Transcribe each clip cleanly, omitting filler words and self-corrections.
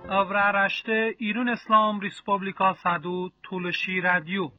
Avraaraște İran İslam Respublika Sadu Tulshi Radio.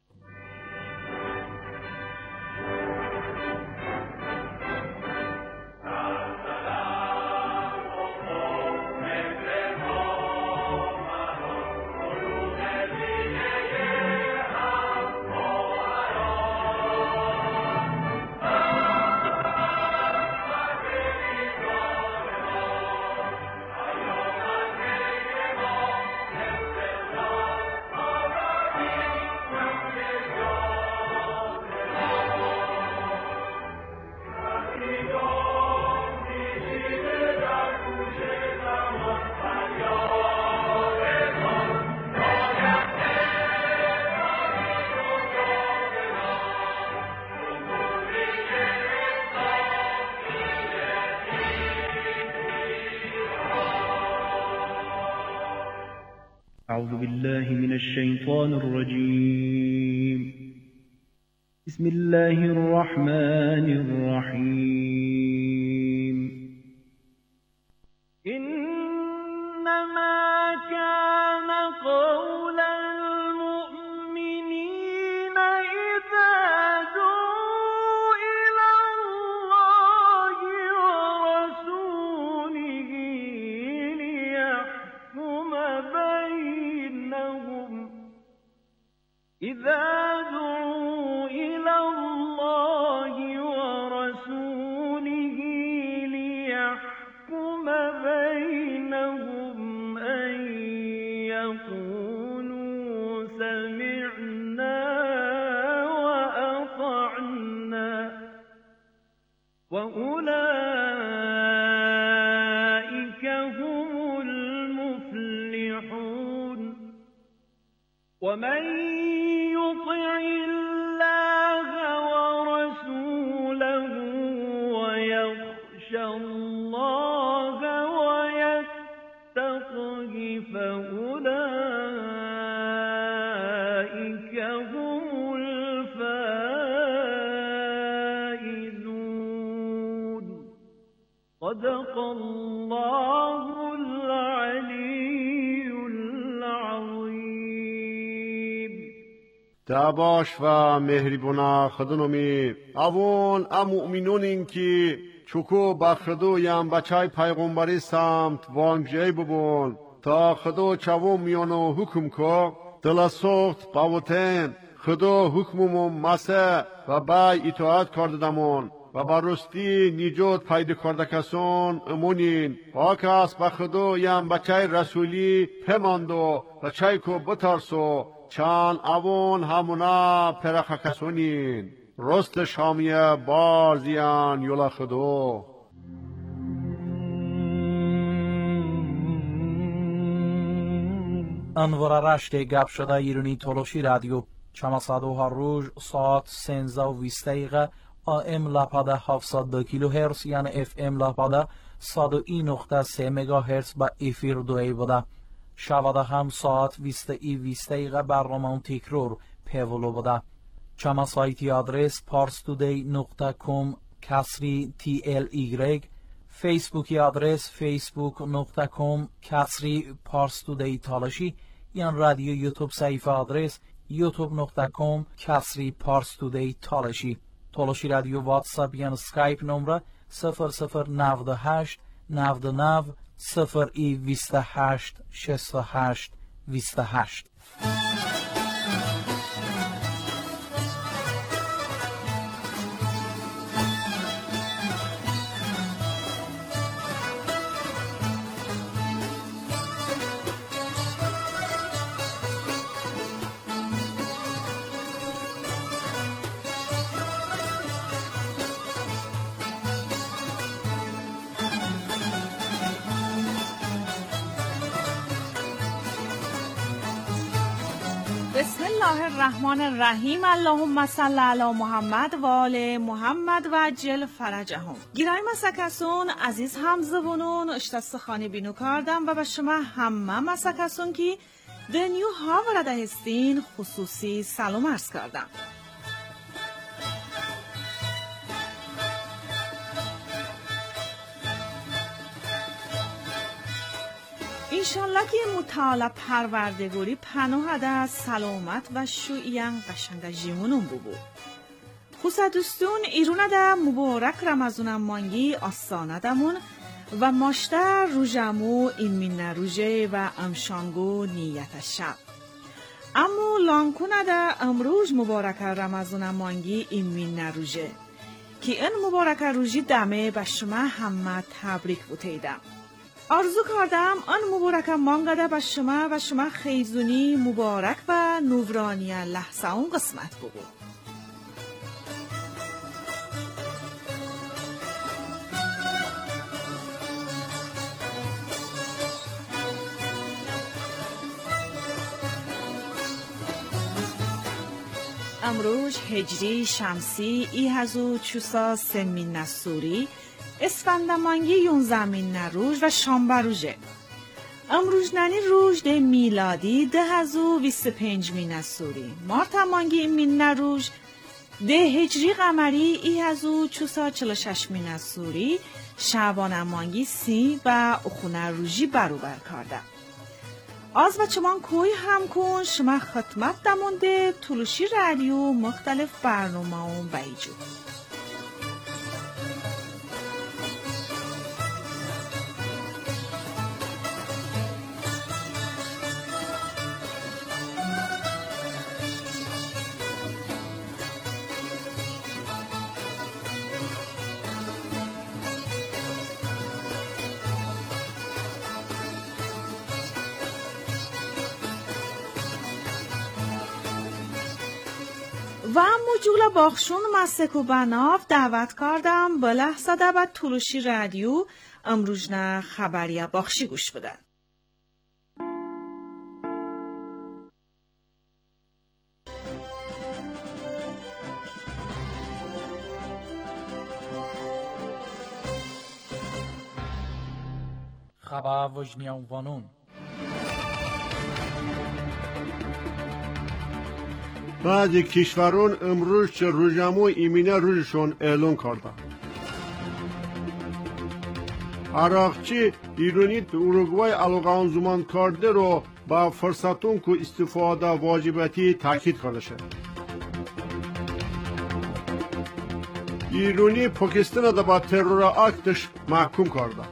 أعوذ بالله من الشيطان الرجيم. بسم الله الرحمن الرحيم. إنما كان قول المؤمنين إذا دعوا إلى الله ورسوله ليحكم بينهم إذا دعوا إلى الله ورسوله ليحكم بينهم أن يقولوا سمعنا وأطعنا وأولئك هم المفلحون. ومن يطع الله ورسوله ويخشى الله ويتقه فأولئك هم الفائزون. صدق الله العلي العظيم. دعواش و مهربونا خدنومی اوون مؤمنونین که چوکو با خدو یم بچای پیغمبری سمت وانگجی ببون تا خدو چاو میانو حکم کو دل سخت باوتن خدو حکممون مسه و بای اطاعت کردمون و برستی نیجات پیدا کرده کسان امونین آکاس با خدو یم بچای رسولی پماندو بچای کو بترسو چان اوون همونا پرخ کسونین رست شامیه بارزیان یولا خدو. انوار رشت گپ شده ایرانی تولوشی رادیو چماسادو هر روز ساعت 13:20 AM لپاده 702 کیلوهرتز یعنی FM لپاده 101.3 مگاهرتز با افیر دوی بوده. شواده هم ساعت 20:20 برنامه تکرار پیولو بوده. چما سایتی آدرس parstoday.com /TLY فیسبوکی آدرس facebook.com /parstoday تالشی یعنی رادیو یوتیوب صفحه آدرس youtube.com /parstoday تالشی تالشی رادیو واتساپ یعنی سکایپ نمره 0098 99 028 68 28. بسم الله الرحمن الرحیم. اللهم صل علی محمد و آل محمد و عجل فرجهم. گیرای مسکسون عزیز همزبونون اشتاستخانی بینو کردم و به شما همه مسکسون که دنیو ها ورده هستین خصوصی سلام عرض کردم. انشالله که مطالعه پروردگاری پناه ده سلامت و شویان قشنگ جیمونون ببو. خوصا دوستون ایرونه ده مبارک رمضان مانگی آسانه دمون و ماشته روژمو این من روژه و امشانگو نیت شب. اما لانکونه ده امروز مبارک رمضان مانگی این من روژه که این مبارک روژی دمه به شما همه تبریک بوتیدم. آرزو کردم آن مبارک مانگده به شما و شما خیزونی مبارک و نورانی لحظه اون قسمت بگو. امروز هجری شمسی ایهزو چوسا سمین نسوری اسفندمانگی 11 روز و شنبه روزه. امروز ننی روز ده میلادی 1025 نسوری. مارتمانگی من روز ده هجری قمری 1446 نسوری. شعبانمانگی 30 و اخونه روزی برابر کرده. از و چمان کوی هم کن شما خدمت دمونده طولشی رادیو مختلف برنامه اون بیجو. و مجول باخشون مسکو بناف دعوت کردم به لحظه دبت طولشی رادیو امروز نه خبری باخشی گوش بدن. خبر وجنیان وانون بعضی کشوران امروز چه روزمو ایمینه روزشون اعلان کردن. عراقچی ایرانی به اروگوای علاقه زمان کرده رو با فرصتون که استفاده واجباتی تاکید کرده شد. ایرانی پاکستان را با ترور اکتش محکوم کرده.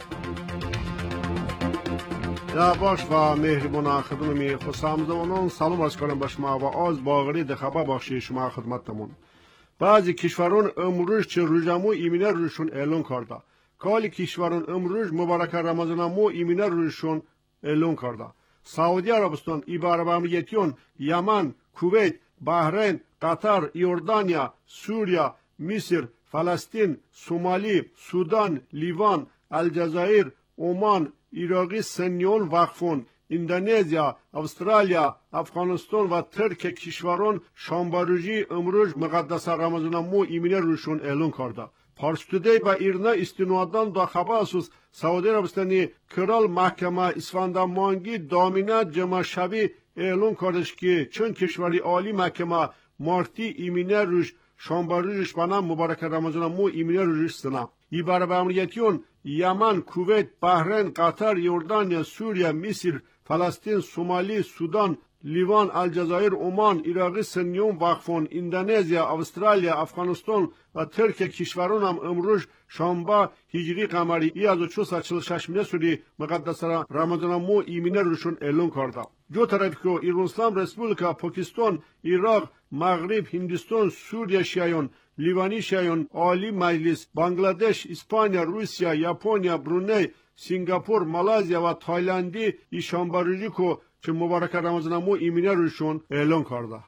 باش و مهربان خدمت خوشامدانان سلام عرض کنم به شما و از باغری ده خبر بخشی شما خدمتتون. بعضی کشوران امروز چه روزمو ایمنه روزشون اعلان کرده. کالی کشوران امروز مبارک رمضان مو ایمنه روزشون اعلان کرده. سعودی عربستان، عرب اماراتیون، یمن، کویت، بحرین، قطر، یوردانیا، سوریه، مصر، فلسطین، سومالی، سودان، لیوان، الجزایر، عمان، عراقی سنیون وقفون، اندونزیا، استرالیا، افغانستان و ترک کشوران شنبه روزی امروز مقدس رمضان مو ایمنه روزشون اعلان کرده. پارس تودی با ایرنا استنادان دا خبر اساس سعودی عربستانی کرال محکمه اسفندمانگی دامینه جمع شبی اعلان کردش که چون کشوری عالی محکمه مارتی ایمنه روز شنبه روزش بنا مبارک رمضان مو ایمنه روزش سنا. عرب اماراتیون، یمن، کویت، بحرین، قطر، یوردانیا، سوریه، مصر، فلسطین، سومالی، سودان، لیوان، الجزایر، عمان، عراقی سنیون وقفون، اندونزیا، استرالیا، افغانستان و ترک کشوران هم امروز شنبه هجری قمری 1446 نسوری مقدس رمضان مو ایمنه روشون اعلان کرده. جو طرف که ایران اسلام رسپوبلیکا، پاکستان، عراق، مغرب، هندوستان، سوریه شیعیان، لیوانی شیعیان، عالی مجلس، بنگلادش، اسپانیا، روسیه، ژاپنیا، برونی، سنگاپور، مالزیا و تایلندی این شنبه روزی که چه مبارک رمضان مو ایمنه روشون اعلان کرده.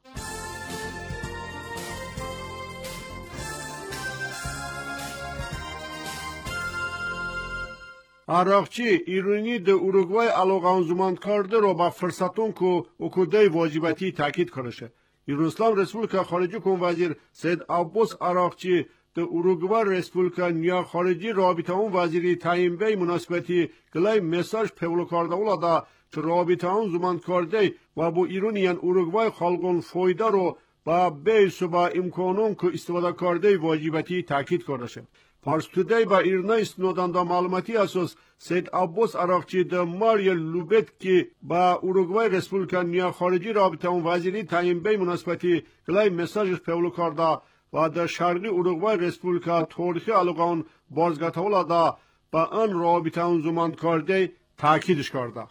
عراقچی ایرانی ده اروگوای علاقه زمان کرده رو با فرصتون که اکوده واجباتی تاکید کرده شد. ایران اسلام رسپوبلیکا خارجی کن وزیر سید عباس عراقچی ده اروگوای رسپوبلیکا نیا خارجی رابطه اون وزیری تعیین به مناسبتی گلای مساج پولو کرده ولادا چه رابطه اون زمان کرده و با ایرانیان اروگوای خلقون فایده رو با بیس و با امکانون که استفاده کرده واجباتی تاکید کرده شد. پارستودی با ایرنا استنادان دا معلوماتی اساس سید عباس عراقچی دا ماریا لوبت که با اوروگوای رسپولیکا نیا خارجی رابطه اون وزیری تعیین بی مناسبتی گلای مساجش پولو کرده و در شرقی اوروگوای رسپولیکا تاریخی علاقان بازگتاولا دا با آن رابطه اون زمان کرده تاکیدش کرده.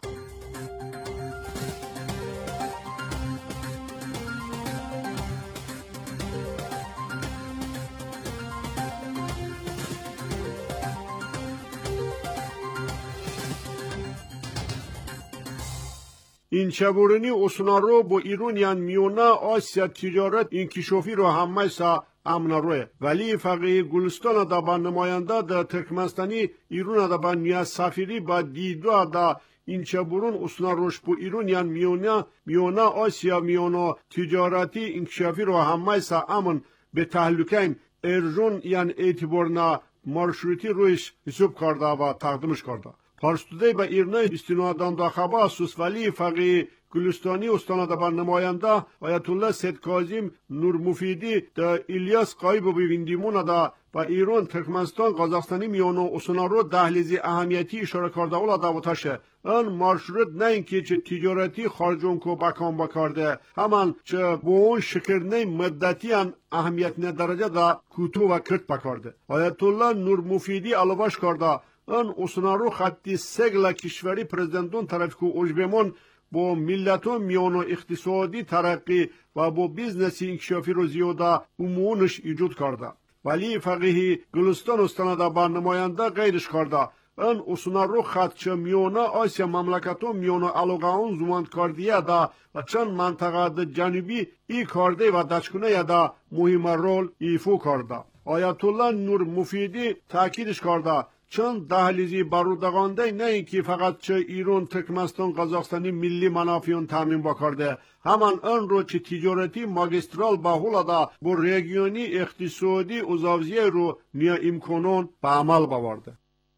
این چبورنی اصنارو با ایران یان میونا آسیا تجارت انکشافی رو همه سا امنروه ولی فقیه گلستان دا با نماینده دا ترکمنستانی ایران دا با نیا سفیری با دیدو دا این چبورن اصناروش با ایران یان میونا آسیا میونا تجارتی انکشافی رو همه سا امن به تحلوکیم ارجون یان اعتبارنا مارشروطی رویش حساب کرده و تقدیمش کرده. پارستودی با ایرنا استنادان دا خبا اسوس ولی فقیه گلستانی استان دا با نماینده آیت الله سید کاظم نور مفیدی دا الیاس قایب و بیویندیمون دا با ایران ترکمنستان قزاقستانی میانو اصنارو دهلیزی اهمیتی اشاره کرده اولا دا وطاشه ان مارشروط نه اینکه چه تجارتی خارجون کو بکام بکارده همان چه با اون شکرنه مدتی ان اهمیت ندرجه دا کوتو و کرد بکارده آیت الله نور مفیدی علاوش کرده ان اصنارو خطی سگل کشوری پرزیدنتون طرف کو اوجبمون با ملتون میانو اقتصادی ترقی و با بیزنسی انکشافی رو زیاده امونش ایجاد کرده ولی فقیه گلستان استان با نماینده غیرش کرده ان اصنارو خط چه میانه آسیا مملکتون میانو علاقه اون زمان کردیه دا و چند منطقه دا جنوبی ای کرده و دچکنه دا مهم رول ایفو کرده آیت الله نور مفیدی تاکیدش کرده چند دهلیزی بارودگانده نه اینکه فقط چه ایران ترکمنستان قزاقستانی ملی منافعون تامین بکرده همان آن رو چه تجارتی ماگسترال باهولا دا با ریگیونی اقتصادی اوزاوزیه رو نیا امکانون به عمل باورده.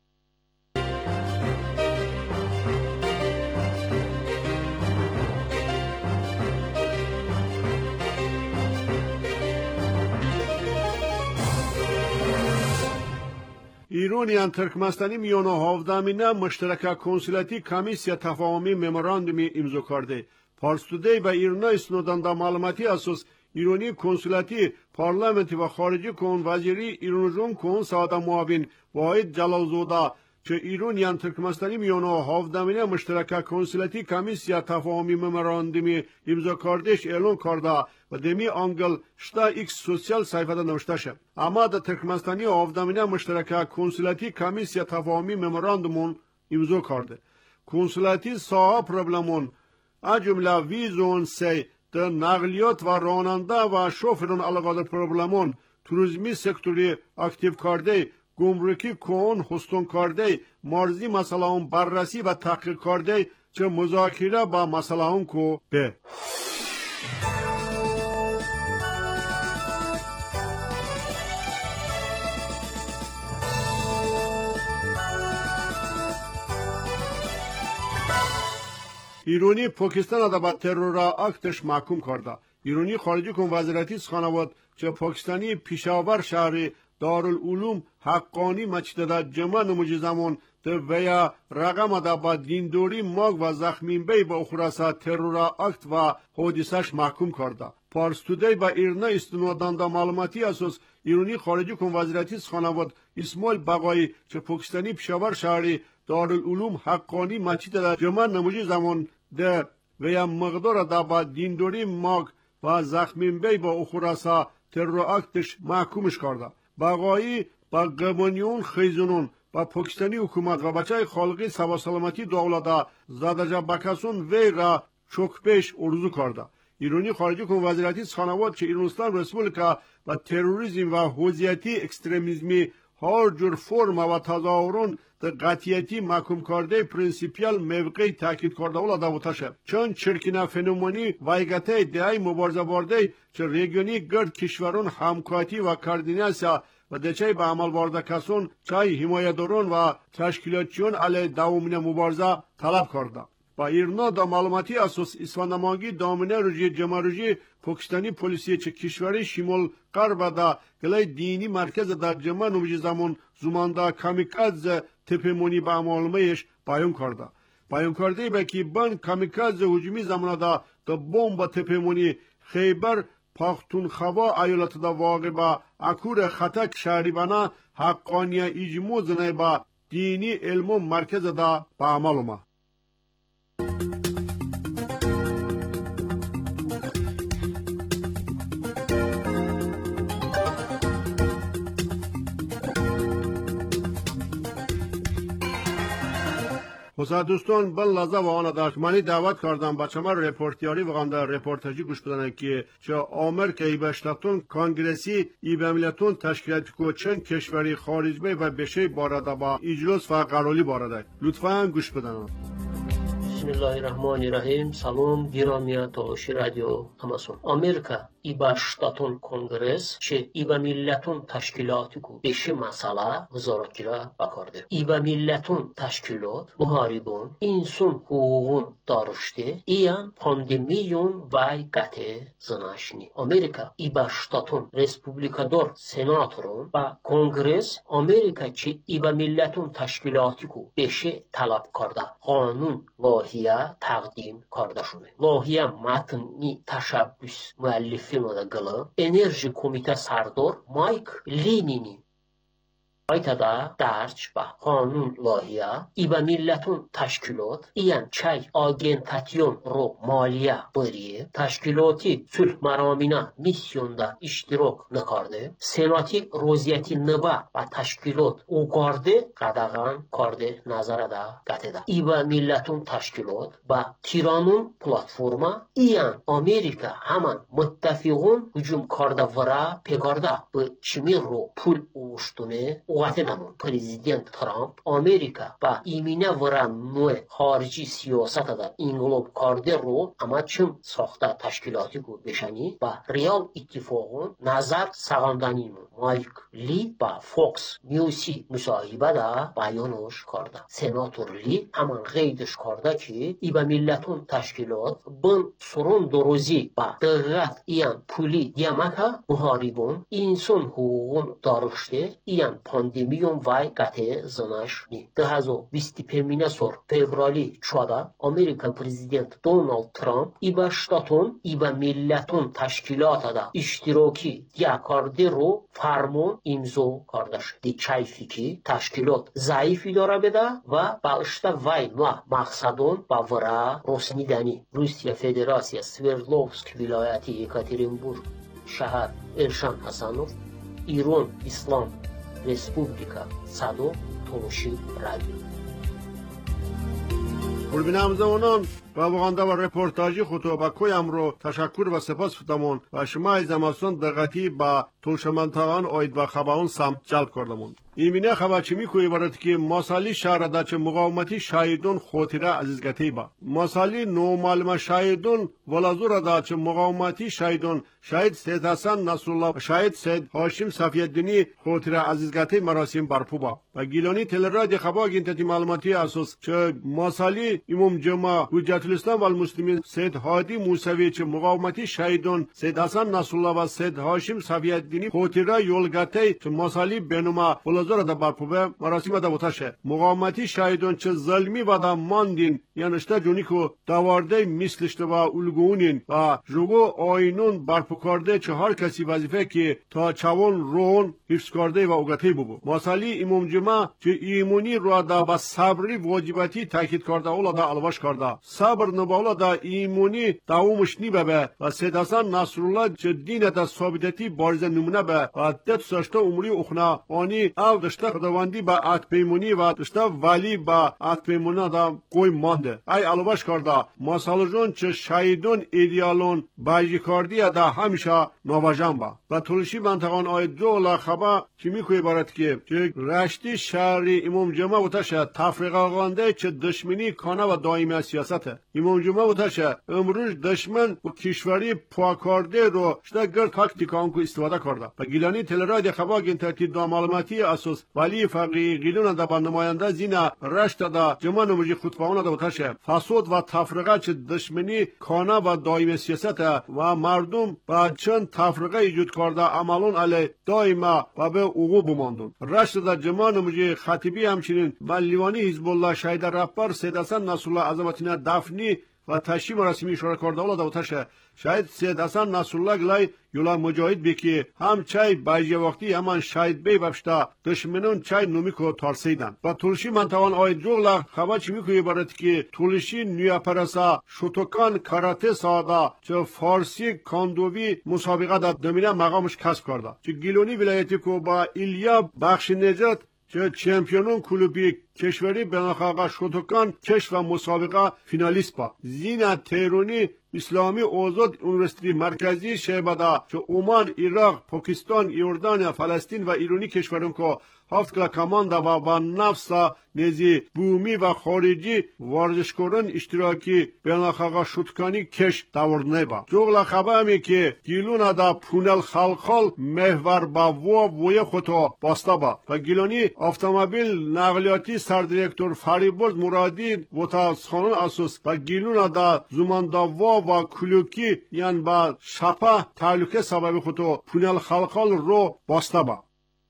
ایرانیان ترکمنستانی میانو هافدامینه مشترک کنسولاتی کمیسیا تفاهمی مموراندومی امضا کرده. پارستودی با ایرنا استنادان دا معلوماتی اساس ایرانی کنسولاتی پارلمنتی و خارجی کن وزیری ایرانجون کن ساده معاون واحد جلالزاده چه ایرانیان ترکمنستانی میانو هافدامینه مشترک کنسولاتی کمیسیا تفاهمی مموراندومی امضا کردش اعلان کرده و دمی آنگل شتا ایکس سوسیال صحیفه نوشته شد. اما در ترکمنستانی هافدامینه مشترک کنسولاتی کمیسیا تفاهمی مموراندومون امضا کرده. کنسولاتی ساها پروبلمون از جمله ویزون سی در نقلیات و راننده و شوفران علاقه پروبلمون توریسمی سکتوری اکتیو کرده گمرکی کن هستون کرده مرزی مسئله اون بررسی و تحقیق کرده چه مذاکره با مسئله اون کو به ایرانی پاکستان دا با ترور اکتش محکوم کرده. ایرانی خارجی کن وزارتی سخنواد چه پاکستانی پیشاور شهر دارالعلوم حقانی مسجد دا جمع نموجی زمان ده ویا رقم دا با دیندوری ماگ و زخمین بی با اخراسا ترور اکت و حادثش محکوم کرده. پارستودی با ایرنا استنادان دا معلوماتی اساس ایرانی خارجی کن وزارتی سخنواد اسماعیل بقایی چه پاکستانی پیشاور شهر دارالعلوم حقانی مسجد دا جمع نموجی زمان ده ویا مقدار دا با دیندوری ماگ و زخمین بی با اخراسا ترور اکتش محکومش کرده. بقایی با قمانیون خیزونون با پاکستانی حکومت و بچه خالقی سوا سلامتی دولت زدجا بکسون وی را چکپیش ارزو کرده. ایرانی خارجی کن وزارتی سخنواد که ایرانستان رسپولیکا و تروریسم و حوزیتی اکستریمیزمی هر جور فرم و تظاهرون در قطعیتی محکوم کرده پرینسیپیال موقعی تاکید کرده اولا داوتاشه چون چرکینا فنومنی وایگته دهی مبارزه برده چه ریگیونی گرد کشورون همکاتی و کاردیناسیا و دچه به عمل برده کسون چای حمایتداران و تشکیلاتچیون علیه دوامین مبارزه طلب کرده. با ایرنا دا معلوماتی اساس اسفندمانگی دامنه روژی جماروژی پاکستانی پلیسی چه کشوری شمال غرب دا گلای دینی مرکز در جمع نوجی زمان زماندا کامیکاز تپمونی با معلومهش بیان کرده. بیان کرده با که بان کامیکاز هجومی زماندا دا بمب تپمونی خیبر پختونخوا ایالت دا واقع با اکور خطک شهریبانه حقانیه ایجمو زنه با دینی علم مرکز دا با معلومه. حساد دوستان بل لحظه و آن داشت منی دعوت کردم بچه من رپورتیاری و در رپورتاجی گوش بدن که چه آمریکا ایبشتاتون کانگرسی ایبمیلتون تشکیلات کوچن کشوری خارج بی و بشه بارده با اجلاس و قرالی بارده لطفاً گوش بدن. بسم الله الرحمن الرحیم. سلام گرامی تلاشی رادیو همسون. آمریکا ایبا شتاتون کنگرس چه ایبا میلتون تشکیلاتی کو بشه مسئله وزارتگیره بکارده. ایبا میلتون تشکیلات محاربون انسان حقوقون دارشته ایان پاندمیون وای قطع زناشنی. آمریکا ایبا شتاتون رسپوبلیکادور سناتورون با کنگرس آمریکا چه ایبا میلتون تشکیلاتی کو بشه طلب کرده. قانون لاهیه تقدیم کرده شده. لاهیه متنی تشبس مؤلفین و گلو انرژی کمیته سردار مایک لینینی aytada درج با قانون لاهیه ایبا میلتون تشکیلات ایان چای آگنتاتیون رو مالیه بریه تشکیلاتی صلح مرامینه میسیوندا اشتراک نکرده سناتی روزیتی نبا و تشکیلات اوگارده قدغان کرده نظر دا گتده ایبا میلتون تشکیلات با تیرانون پلاتفورما ایان آمریکا همان متفقون هجوم کرده ورا پگارده به چمی رو پول اوشتونه وقتنمون پرزیدنت ترامپ آمریکا با ایمینه ورن نوع خارجی سیاست در انگلوب کرده رو اما چم ساخته تشکیلاتی کو بشنی با ریال اتفاقون نظر سغاندانیمون مایک لی با فوکس نیوسی مصاحبه دا بیانش کرده سناتور لی همان غیدش کرده که ایبا میلتون تشکیلات بن سرون دروزی با دقیقت ایان پولی دیامکا محاربون انسان حقوقون دارشته ایان پاندمیون وای قطع زناش نی. 2025 سور فevraلی چودا امریکا پرزیدنت دونالد ترامپ ایبا شتاتون ایبا میلتون تشکیلات دا اشتراکی دیا کرده رو فرمون امضا کرده شد. دی چایفی که تشکیلات ضعیفی داره بده و بالشتا وای و مقصدون با ورا رسنیدنی روسیه فدراسیه سوردلوفسک ولایتی یکاترینبورگ شهر الشان حسنوف ایران اسلام Respublika Sado Toluşi Radyo. قربان زمانان و واقعا و رپورتاجی خطو با کویم رو تشکر و سپاس فتمون و شما از اماسون دقتی با توشمنتان آید و خبرون سمت جلب کردمون. ایمینه خبر چی میکوی برد که ماسالی شهر دا چه مقاومتی شاهدون خاطره عزیزگتی با ماسالی نو معلومه شاهدون ولازور دا چه مقاومتی شاهدون شاهد سید حسن نصرالله شاهد سید هاشم صفی‌الدینی خاطره عزیزگتی مراسم برپو با و گیلانی تلرادی خبر گینتی معلوماتی اساس چه ماسالی امام جمعه حجت الاسلام و المسلمین سید هادی موسوی چه مقاومتی شاهدون سید حسن نصرالله و سید هاشم صفی‌الدینی خاطره یولگتی چه ماسالی بنما ولازور دا برپو مراسم دا بوتاشه مقاومتی شاهدون چه ظلمی و دا ماندین یعنشته جونی که دوارده مثلشته و الگونین و جوگو آینون برپو کرده چه هر کسی وظیفه که تا چوان رون حفظ کرده و اوگتی ببو ماسالی امام جمعه چه ایمونی رو دا با صبری واجباتی تاکید کرده اولا دا الواش کرده صبر نبالا دا ایمونی دوامش نی ببه و سید حسن نصرالله چه دین دا ثابتتی بارز نمونه به و دت سشته عمری اخنا آنی او دشته خداوندی با عهد پیمانی و دشته ولی با عهد پیمانی دا قوی مانده ای الواش کرده ماسالجون چه شهیدون ایدیالون باجی کردی دا همیشه نواجان با و تلشی منطقان آید دو خبر چی میکوی بارد که چه رشتی شهری امام جمعه و تشه تفریق آغانده چه دشمنی کانه و دائمی سیاسته امام جمعه و تشه امروز دشمن و کشوری پاکارده رو شده گر تاکتیکان که استفاده کرده و گیلانی تلرای خبا گین ترتیب دا معلوماتی اساس ولی فقی گیلون دا با نماینده زینا رشت دا جمعه نموجی خطبان دا و تشه فساد و تفرقه چه دشمنی کانه و دائم سیاست و مردم با چند تفرقه ایجاد کرده عملون علی دائما و به اوقو بماندون رشت دا جمعه نموجی خطیبی همچنین و لیوانی حزب الله شهید رهبر سید حسن نصرالله عظمتینه دفنی و تشییع رسمی اشاره کرده اولا دوتاشه شاید سید حسن نصرالله گلای یولا مجاهد بکی هم چای بایجی وقتی همان شاید بی بفشتا دشمنون چای نومیکو تارسیدن و تولشی منتوان آید جوغلا خبا چی میکوی بارد که تولشی نویا پرسا شوتوکان کاراته سادا چه فارسی کاندوی مسابقه دا دمینه مقامش کسب کرده چه گیلونی ولایتی کو با ایلیا بخش نجات چه چمپیونون کلوبی کشوری بناخاقا شوتوکان کش و مسابقه فینالیست با زینا تیرونی اسلامی اوزاد یونیورسیتی مرکزی شهبادا چه عمان عراق پاکستان یوردان فلسطین و ایرانی کشورون که هفت کلا کماندا و با نفسا نزی بومی و خارجی ورزشکاران اشتراکی بناخاقا شوتکانی کش داوردنه با جوغلا خبامی که گیلون دا پونل خلخال محور با وی خطا باستا با و گیلونی автомобиль نقلیاتی سردیرکتور فریبرز مرادی و تا خانون اساس و گیلون دا زمانداوا و کلوکی یعنی با شپا تعلقه سبب خطا پونل خلخال رو باستا با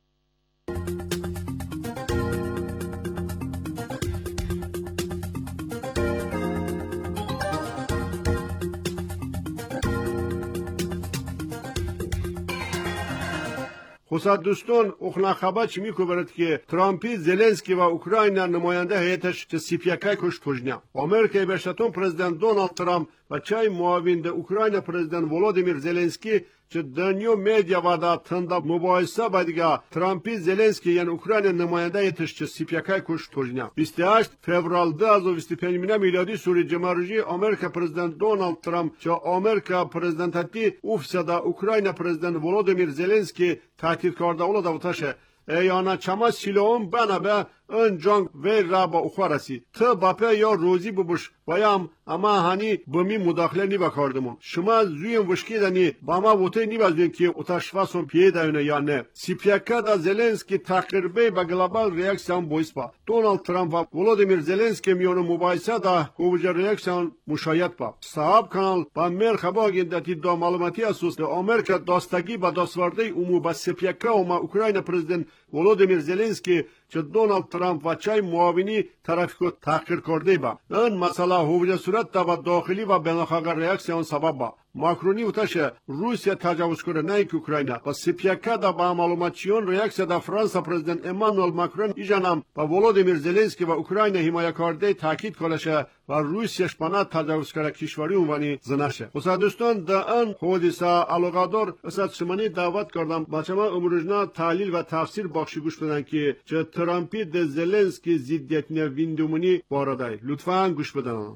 خصوص دوستان اخنا خبر چی میکوبرد که ترامپی زلنسکی و اوکراین نماینده هیئتش چه سیپیاکای کش پوجنیا امریکای برشتون پرزیدنت دونالد ترامپ و چای معاون اوکراین پرزیدنت ولودیمیر زلنسکی چه دنیو میدیا و دا تندا مباحثه بدیگه ترامپی زلنسکی یعنی اوکراین نماینده هیئتش چه سیپیاکای کش پوجنیا 28 فevral 2025 میلادی سوری جمهوری امریکا پرزیدنت دونالد ترامپ چه امریکا پرزیدنتی اوفسدا اوکراین پرزیدنت ولودیمیر زلنسکی تهدید کرده اولا دوتاشه ایانا چما سیلوم بنا به ان جنگ وی را با اخوارسی تا باپه یا روزی ببوش بایم اما هنی بمی مداخله نی بکاردمون شما زویم وشکی دنی با ما ووته نی بازوین که اتشفاسون پیه دایونه یا نه سیپیاکا دا زلنسکی تقریبی با گلوبال ریاکسیون بویس با دونالد ترامپ و ولودیمیر زلنسکی میون مباحثه دا هوجه ریاکسیون مشاید با صاحب کانال با مر خبا گندتی دا معلوماتی اساس دا امریکا داستگی با دستورده امو با سیپیاکا و ما اوکراین پرزیدنت ولودیمیر زلنسکی چه دونالد ترامپ و چای معاونی طرفی کو تحقیر کرده با این مسئله هوجه صورت دا و داخلی و بینالخاقه ریاکسیون سبب با ماکرونی وتشه روسیا تجاوز کرده نه که اوکراین و سیپیاکا دا با معلوماتیون ریاکسیا دا فرانسا پرزیدنت امانوئل ماکرون ایجانم و ولودیمیر زلنسکی و اوکراین حمایت کرده تاکید کلشه و روسیاش پناه تجاوز کرده کشوری اونوانی زنشه خصوصا دوستان دا ان حادثه علاقادار اسات شمانی دعوت کردم بچه ما امروزنا تحلیل و تفسیر بخشی گوش بدن که چه ترامپی د زلنسکی زیدیتنه ویندومونی باردای لطفاً گوش بدن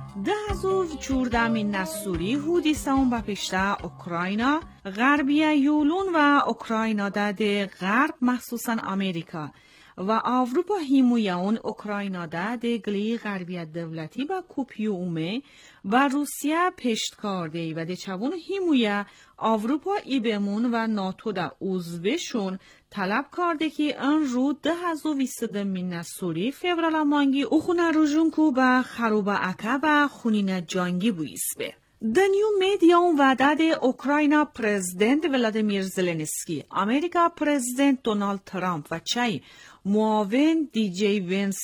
دهزوف چوردامین نسوری هودی ساون بپشته اوکراینا غربیه یولون و اوکراینا ده غرب مخصوصا امریکا و آوروپا هیمویاون اوکراینا ده گلی غربیه دولتی با کوپیو اومه و روسیه پشت کرده و ده چوون هیمویه آوروپا ایبمون و ناتو ده عضوشون طلب کرده که ان رو 2020 من سوری فورال مانگی اوخونه روژون کو با خروبا اکا و خونین جانگی بویسبه. دنیو میدیاون وعده اوکراینا پرزیدنت ولادیمیر زلنسکی، امریکا پرزیدنت دونالد ترامپ و چای معاون دیجی وینس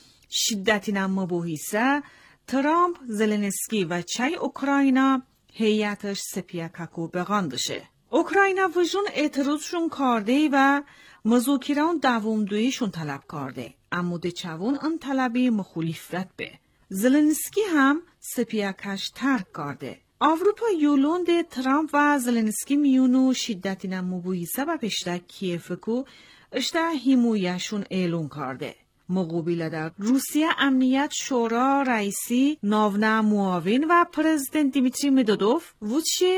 شدتی نمو بویسه ترامپ زلنسکی و چای اوکراینا هیئتش سپیاکاکو بغاندشه. اوکراینا وجون اعتراضشون کرده و مذاکران دوامدویشون طلب کرده. اما ده چوون ان طلبی مخالفت به. زلنسکی هم سپیاکش ترک کرده. آوروپا یولون ده ترامپ و زلنسکی میونو شدتی نمو بویسه و پشته کیفکو اشته هیمویشون اعلون کرده. مقابل در روسیه امنیت شورا رئیسی ناونا معاون و پرزیدنت دیمیتری مدودوف وچه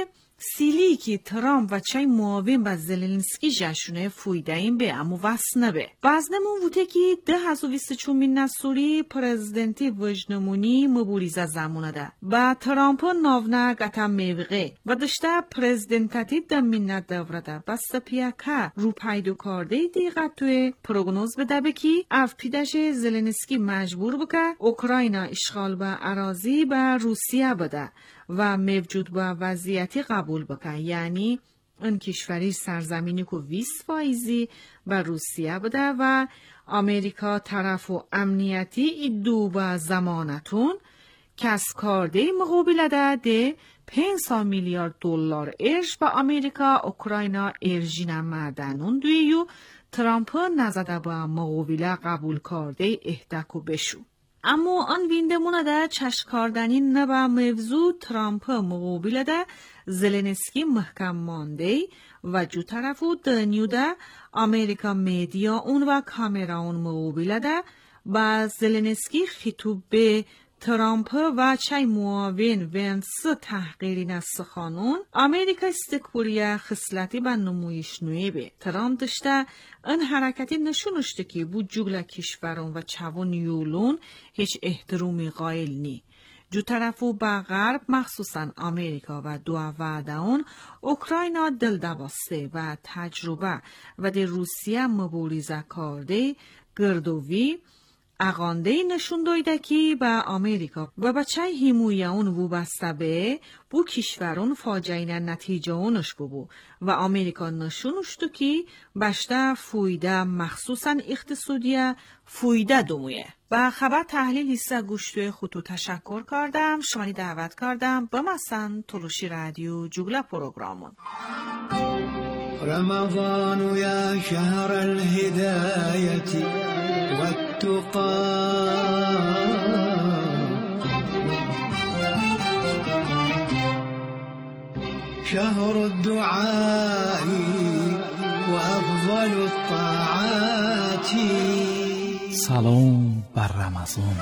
سیلی که ترامپ و چای معاون با زلنسکی جشونه فویده این به امو وصنبه. بازنمون بوده که 2024 نسوری پرزیدنتی وجنمونی مبوریزه زمونه ده. با ترامپ ناونه گتم میوغه و داشته پرزیدنتاتی دمینت دورده. بسته پیاکه رو پیدو کرده دیگه توی پروگنوز بده بکی اف پیدش زلنسکی مجبور بکه اوکراینا اشغال به اراضی به روسیه بده و موجود به وضعیتی قبول بکن، یعنی این کشوری سرزمینی که 20% به روسیه بده و امریکا طرف و امنیتی ایدو به زمانتون کس کارده مقابل ده 500 میلیارد دلار ارج به امریکا اوکراینا ارژین مردنون دویو ترامپ نزده با مقابله قبول کرده اهدکو بشو. اما آن ویندمونه ده چشکاردنی نبا موضوع ترامپ مقابل ده زلنسکی محکم مانده و جو طرفو دنیو ده امریکا میدیا اون و کامرا اون مقابل ده با زلنسکی خطوب به ترامپ و چای معاون ونس تحقیری نسخانون امریکا استکبوریه خصلتی به نمویش نوی به ترامپ داشته این حرکتی نشونشته که بود جگل کشورون و چوان یولون هیچ احترامی قائل نی. جو طرفو با غرب مخصوصا امریکا و دو وعده اون اوکراینا دل دواسته و تجربه و در روسیه مبوریزه کرده گردوی اغانده نشون دویده که با امریکا و با چای هیمویه اون وبسته به بو کشورون فاجعه نتیجه اونش ببو و امریکا نشونشتو که بشته فویده مخصوصا اقتصادیه فویده دومویه. با خبر تحلیل حصه گوشتوی خودتو تشکر کردم. شمانی دعوت کردم بمسن تلوشی رادیو جوگله پروگرامون. رمضان يا شهر الهداية والتقى شهر الدعاء وأفضل الطاعات. سلام بر رمضان.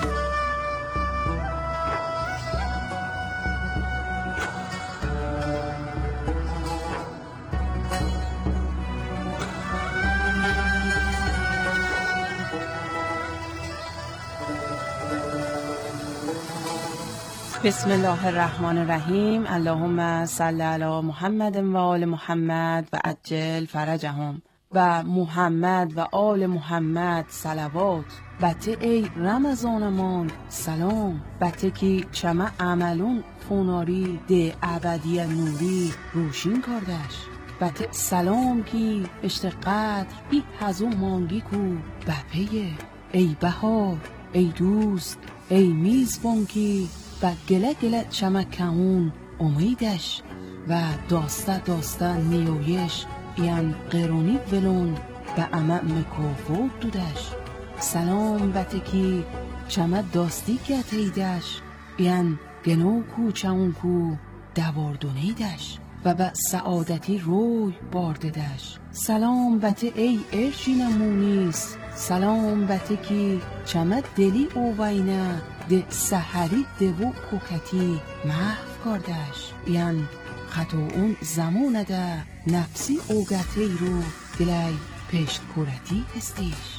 بسم الله الرحمن الرحیم. اللهم صل علی محمد و آل محمد و عجل فرجهم. و محمد و آل محمد صلوات. بته ای رمضانمان سلام. بته کی چمه عملون فوناری ده ابدی نوری روشین کردش. بته سلام کی اشت قدر بی هزو مانگی کو بپیه. ای بهار ای دوست ای میزبان کی و گله گله چمکهون امیدش و داسته نیویش این قرونی ولون به امه مکوفود دودش. سلام بتکی چمه داستی که تیدش این گنو کو چون کو دواردونیدش و به سعادتی روی بارددش. سلام بته ای ارشی نمونیست. سلام بته کی چمه دلی اووینه ده سحری دوو کوکتی محو کردش. این خطو اون زمونه ده نفسی اوگتی رو دلی پشت کورتی هستیش.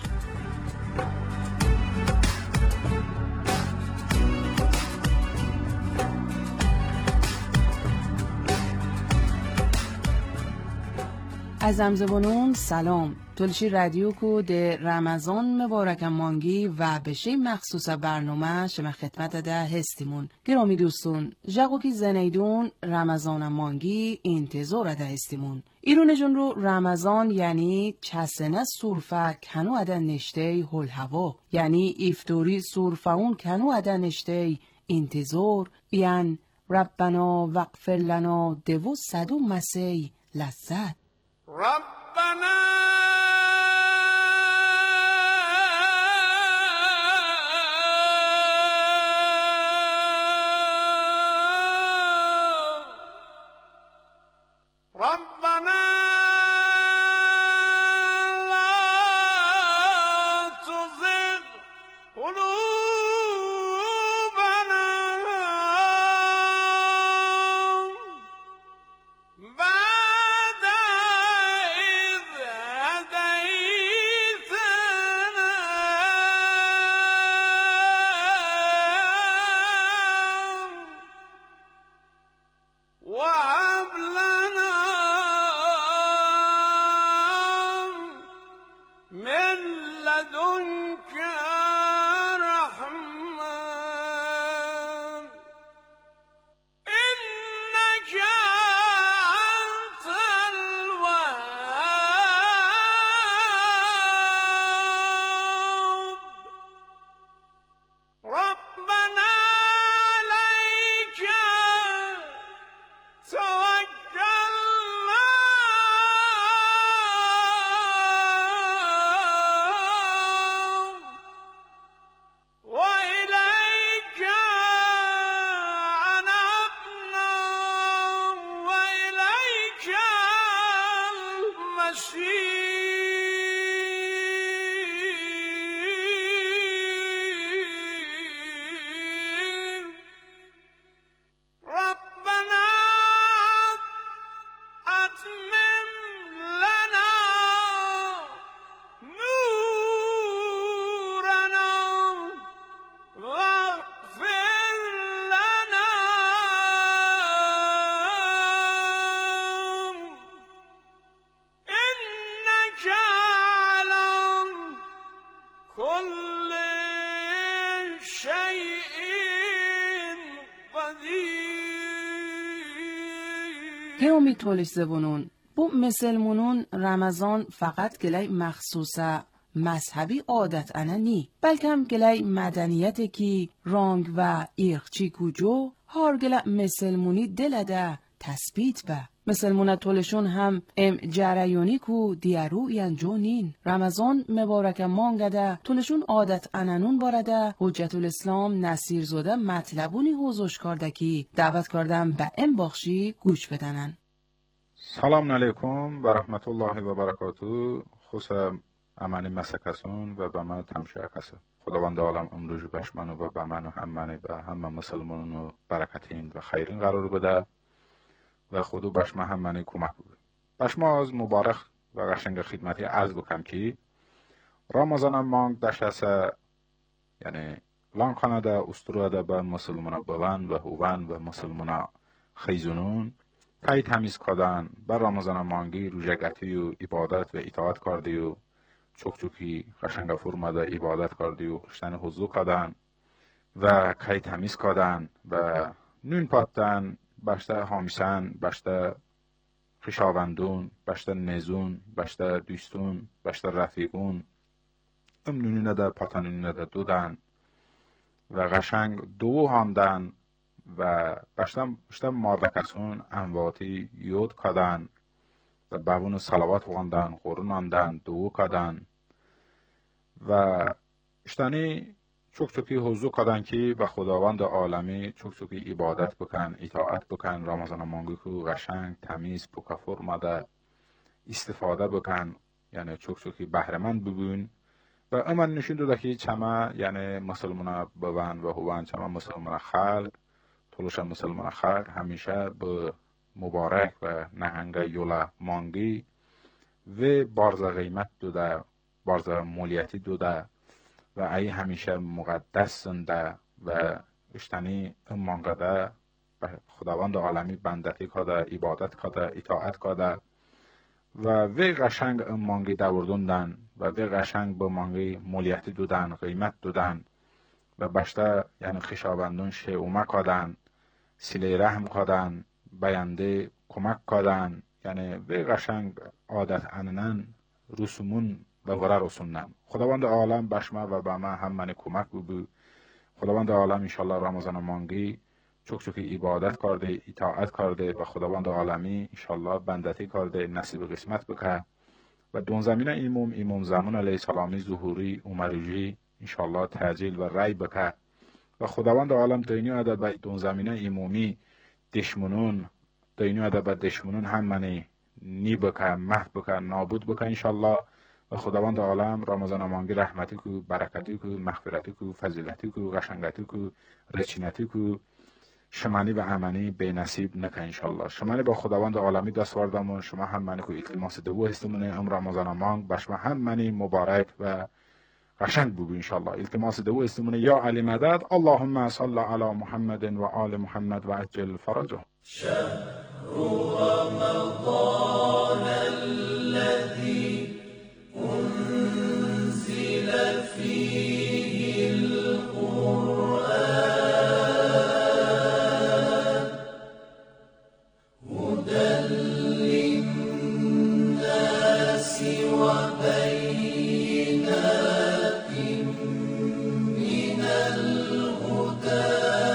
از زمزبانون سلام. تلشی رادیو کو ده رمضان مبارک مانگی و بشه مخصوص برنامه شما خدمت ده هستیمون. گرامی دوستون جاگو کی زنیدون رمضان مانگی انتظار ده هستیمون. ایرون جون رو رمضان یعنی چسنه سورفه کنو ادن نشته هل هوا، یعنی افتوری سورفاون کنو ادن نشته انتظار یعنی ربنا وغفر لنا دو صدو مسیح لذت. ربنا همی تولش زبونون bu مسلمونون رمضان فقط گلی مخصوصه مذهبی عادت انا نی بلکم گلی مدنیت کی رانگ و ایرخچی کجو هار گلی مسلمونی دلده تثبیت به مسلمونت تولشون هم ام جریانی کو دیارو ینجو نین رمضان مبارک مانگده تولشون عادت انانون بارده حجت الاسلام نصیر زوده مطلبونی حوزش کرده کی دعوت کردم به ام بخشی گوش بدنن. سلام علیکم و رحمت الله و برکاته. خصوصا امانی مسکسون و به من تمشه کسه خداوند عالم امروز بشمنو و به من و همانی و همه مسلمانو برکتین و خیرین قرار بده و خودو بشمه همانی کمک بده. بشمه از مبارک و قشنگ خدمتی عرض بکنم که رمضان مانگ دشته یعنی لان خانده استروده به مسلمان بوان و هوان و مسلمان خیزونون کهی تمیز کردن بر رمضان مانگی روژگتی و عبادت و اطاعت کردی و چوکی قشنگ فرمده عبادت کردی و خشتن حضور کردن و کهی تمیز کردن و نون پاتن بشته هامیسن بشته خیشاوندون بشته نزون بشته دوستون بشته رفیقون نونی نده پاتنونی نده دودن و قشنگ دو هاندن و بشته ماردکسون انواتی یود کدن و بابون صلوات خواندن قرون آندن دو کدن و اشتانی چوکی حضور کدن که به خداوند عالمی چوکی عبادت بکن اطاعت بکن رمضان مانگی که قشنگ تمیز پوکافور مده استفاده بکن یعنی چوکی بهرمند ببین و اما نشون داده که چما یعنی مسلمان بوان و هوان چما مسلمان خلق طولش مسلمان خلق همیشه به مبارک و نهنگ یولا مانگی و بارز قیمت دوده بارز مولیتی دوده و ای همیشه مقدس زنده و اشتنی مانگده خداوند عالمی بندتی کده عبادت کده اطاعت کده و وی قشنگ مانگی دوردوندن و وی قشنگ به مانگی مولیتی دودن قیمت دودن و بشته یعنی خیشاوندون شیعومه کدن سیله رحم کدن بیانده کمک کدن یعنی وی قشنگ عادت اننن رسومون و وره رسوندن خداوند عالم بشمه و به من همانی کمک ببو خداوند عالم انشالله رمضان مانگی چوکی عبادت کرده اطاعت کرده و خداوند عالمی انشالله بندتی کرده نصیب قسمت بکه و دون زمینه امام زمان علیه السلامی ظهوری عمروجی انشالله تعجیل و رای بکه و خداوند عالم دینی عدد به دون زمینه امامی دشمنون دینی عدد به دشمنون همانی نی بکه محو بکه نابود بکه انشالله و خداوند عالم رمضان مانگی رحمتی کو برکتی کو مغفرتی کو فضیلتی کو قشنگتی کو رچینتی کو شمانی و امانی به نصیب نکه انشالله شمانی با خداوند عالمی دست واردمون شما همانی کو التماس دو هستمونه ام رمضان مانگ بشما همانی مبارک و قشنگ بگو انشالله التماس دو هستمونه یا علی مدد اللهم صل علی محمد و آل محمد و عجل فرجه شهر رمضان الذي انزل فيه القرآن هدى للناس وبينات من الهدى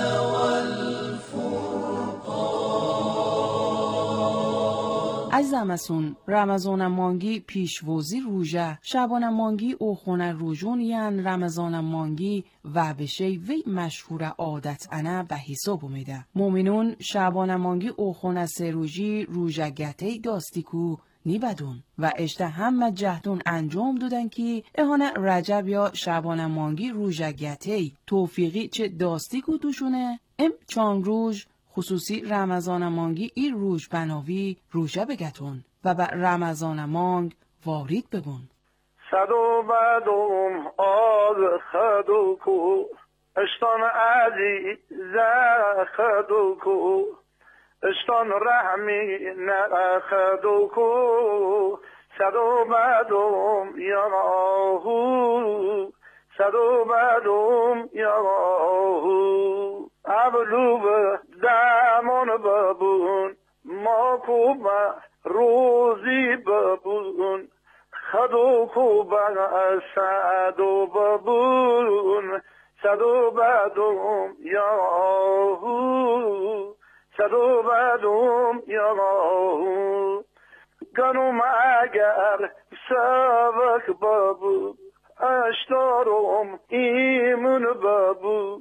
عزمسون رمضان مانگی پیشوزی روژه شبان مانگی او خونه روژون یعن رمضان مانگی و بشه وی مشهور عادت انه به حساب میده مومنون شبان مانگی او خونه سروژی روژه گته داستی کو نیبدون و اشته همه جهدون انجام دودن که اهانه رجب یا شعبان مانگی روژگیتی توفیقی چه داستی که دوشونه ام چان روژ خصوصی رمضان مانگی ای روژ بناوی روژه بگتون و به رمضان مانگ وارید بگون. صدو بدوم آز خدوکو اشتان عزیز خدوکو اشتان رحمی نخدوکو صدو بدوم یراهو صدو بدوم یراهو ابلو به دمان ببون ما کوبه روزی ببون خدوکو بر صدو ببون صدو بدوم یاهو صدو بدوم یاهو گنوم اگر سبک ببو اشتارم ایمون ببو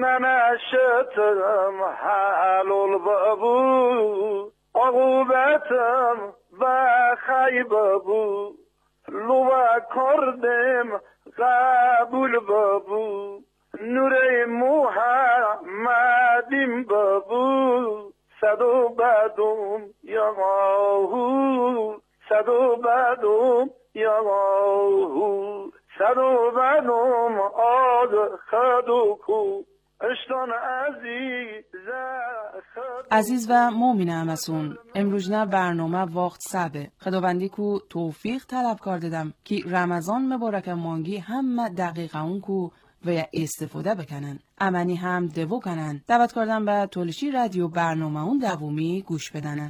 ننشترم حلول ببو عقوبتم بخی ببو لو کردم قبول ببو نور محمدیم ببو صدو بدوم یاهو صدو بدوم یاهو صدو بدوم آد خدوکو اشتان عزیز و مومن همسون امروزنا برنامه وقت سبه خداوندی کو توفیق طلب کردم که رمضان مبارک مانگی همه دقیقه اون کو و استفاده بکنن امنی هم دوو کنن دعوت کردم به تولشی رادیو برنامه اون دومی گوش بدنن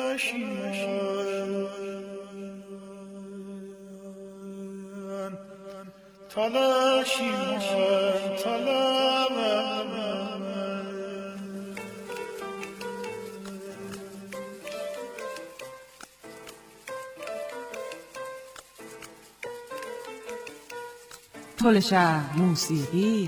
تولشه موسیقی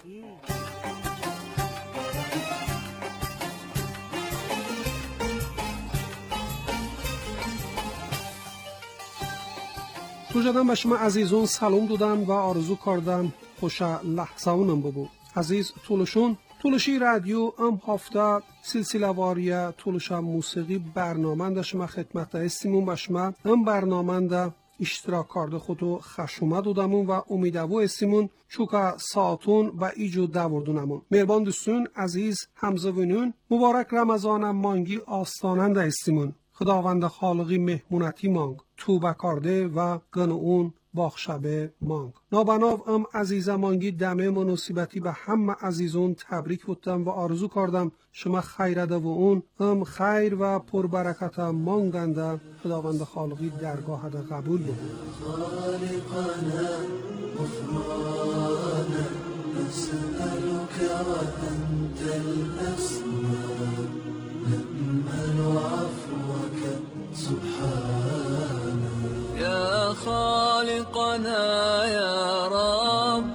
توجدم به شما عزیزون سلام دادم و آرزو کردم خوش لحظه اونم ببو. عزیز تولشی رادیو ام هفته سلسله واری تولشه موسیقی برنامه ده شما خدمت استیمون به شما ام برنامه ده اشتراک کرده خودو خشومه دادمون و امیدوار استیمون چوکا ساعتون و ایجو دوردونمون. مهربان دوستون عزیز همزوینون مبارک رمضان مانگی آستاننده استیمون. خداوند خالقی مهمونتی مانگ توبه کرده و گنون باخشبه مانگ. نابناو ام عزیز مانگی دمه مناسبتی به همه عزیزون تبریک بودم و آرزو کردم شما خیرده و اون ام خیر و پربرکت مانگنده خداوند خالقی درگاه ده قبول بود. خالقنا غفرانا نسألك وأنت الأسماء نأمل عفوك سبحانك يا خالقنا يا رب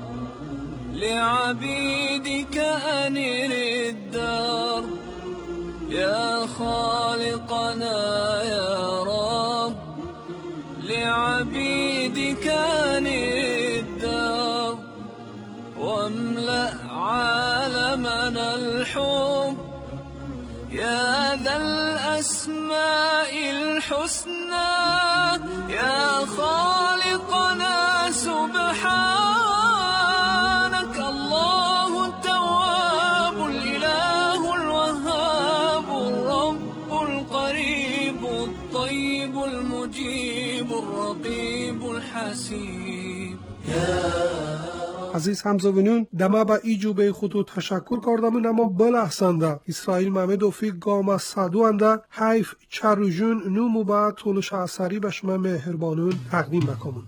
لعبيدك أنر الدار يا خالقنا يا رب لعبيدك أنر الدار واملأ عالمنا الحب يا ذا الأسماء الحسنى يا خالقنا سبحانك الله التواب الإله الوهاب الرب القريب الطيب المجيب الرقيب الحسيب عزیز همزوینون دما با ایجوبه خودو تشکر کردم اما بلحسنده اسرائیل محمد وفیق گام صدو انده حیف چروجون نومو با طولش اثری به شما مهربانون تقدیم بکنم.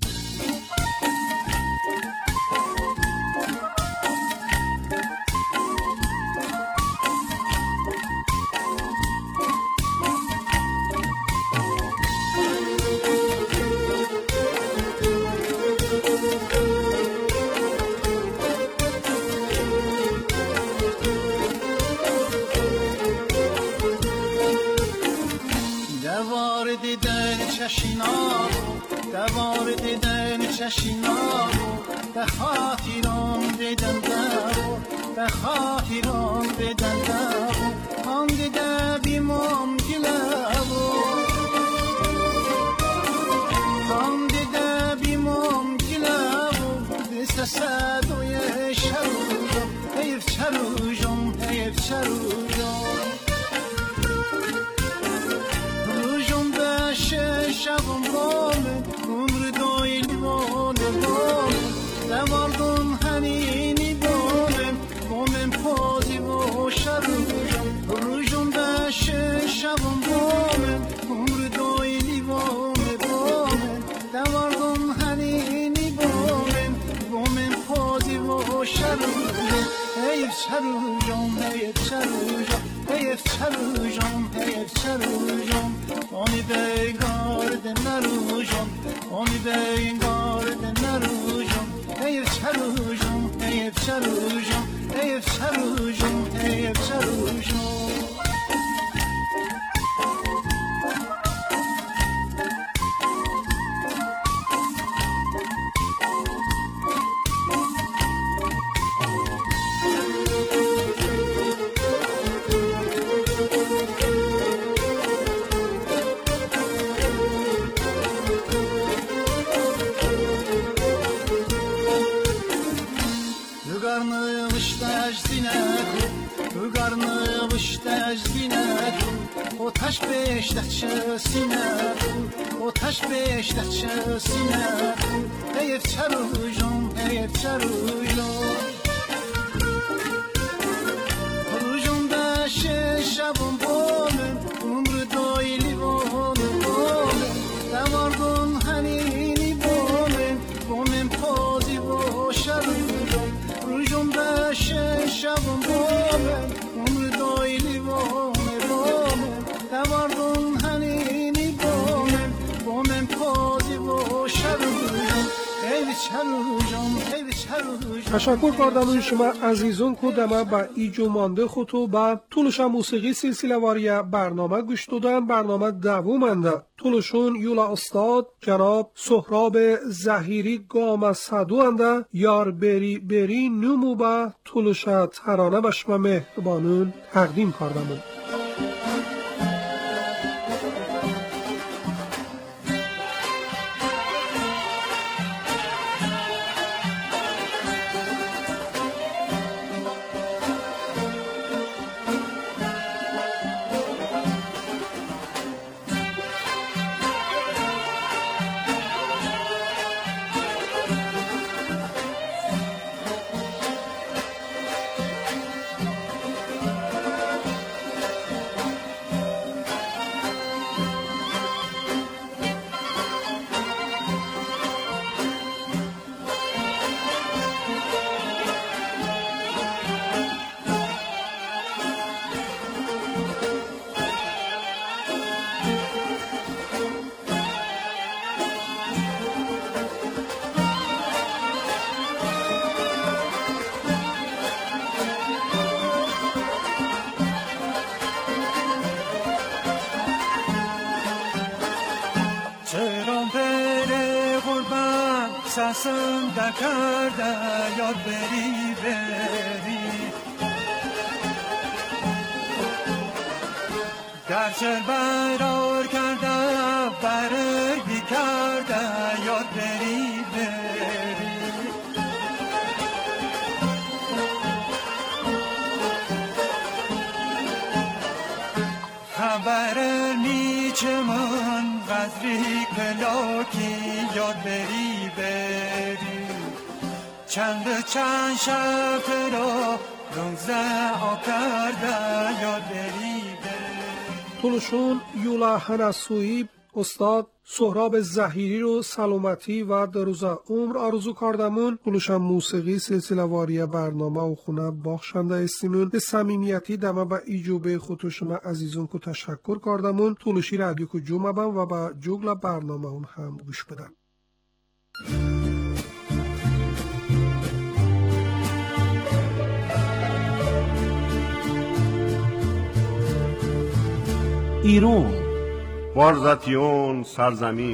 دیدن چشینا دوار دیدن چشینا به خاطران دیدن به خاطران دیدن آن دیده بیمام گلابو آن دیده بیمام گلابو دست سدوی شروجم حیف شروجم حیف شروجم روجم بشه شبم بامه عمر دایلی بامه دماردم هنینی بامم پازی و شروجم روجم بشه شبم بامه عمر دایلی بامه دماردم هنینی بامم پازی و شروجم حیف شروجم حیف شروجم حیف شروجم حیف شروجم آنی بیگارد نروجم آنی بیگارد نروجم حیف شروجم حیف شروجم حیف شروجم حیف شروجم Otaş beşte sine, otaş beşte sine, heyf çarujum, heyf çarujum. Rujum da şeşabum bomen, umru doyli bomen, davardun hanini bomen pozi bo şarujum. Rujum da şeşabum bomen, umru doyli bomen. دماردون هنینی بومن پازی و شروجم حیف شروجم حیف شروجم. تشکر کردم شما عزیزان که دما با ایجو مانده خودتو با طولش موسیقی سلسله واری برنامه گوش دادن. برنامه دومنده طولشون یولا استاد جناب سهراب ظهیری گام صدو انده یار بری بری نمو با طولش ترانه و شما مهربانون تقدیم کردم. سسم کرده یاد بری بری در چل برار کرده برگی کرده یاد بری بری خبر نیچه من غزری کلاکی یاد بری بری چند شب را روزه آکرده یاد بری بری. طولشون یولا هنسویی استاد سهراب ظهیری رو سلامتی و در روز عمر آرزو کردمون. طولشم موسیقی سلسله واری برنامه و خونه باخشنده استینون به صمیمیتی دمه با ایجوبه خودشما عزیزون که تشکر کردمون. طولشی رادیو که جمعه بم و با جوگل برنامه اون هم گوش بدن. ایران بارزتیون سرزمین.